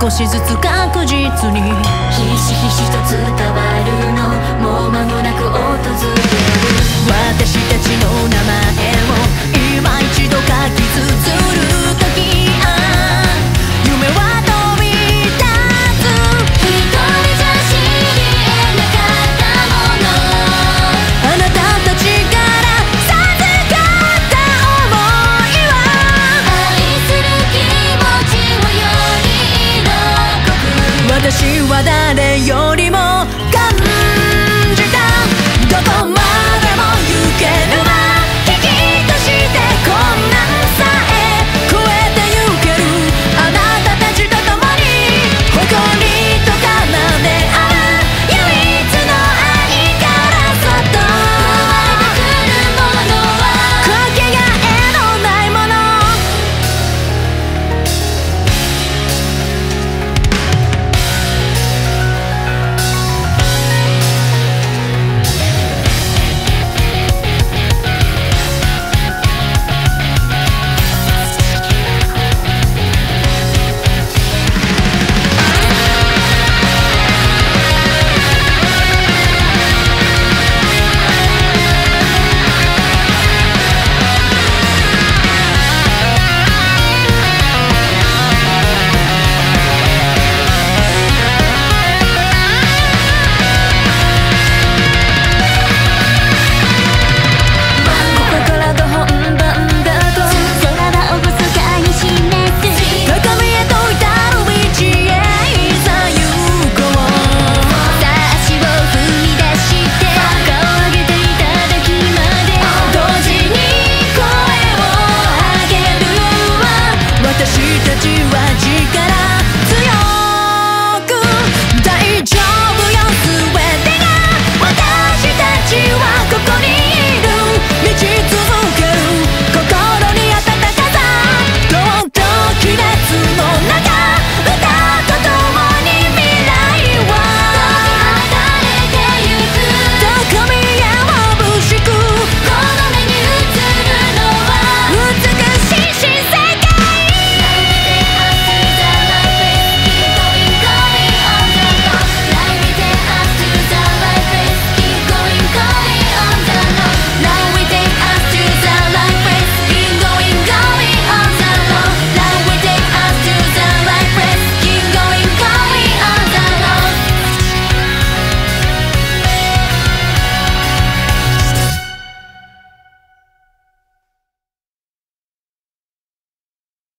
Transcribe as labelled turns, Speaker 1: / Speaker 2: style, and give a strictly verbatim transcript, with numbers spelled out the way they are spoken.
Speaker 1: 少しずつ確実に
Speaker 2: ひしひしと伝わるのもう間もなく訪れる
Speaker 1: 私たちの名前を今一度書き綴る時あ夢は飛び立つ
Speaker 2: 一人じゃ知り得なかったもの
Speaker 1: あなたたちから授かった想いは
Speaker 2: 愛する気持ちをより色濃く
Speaker 1: 私は誰よりも頑張る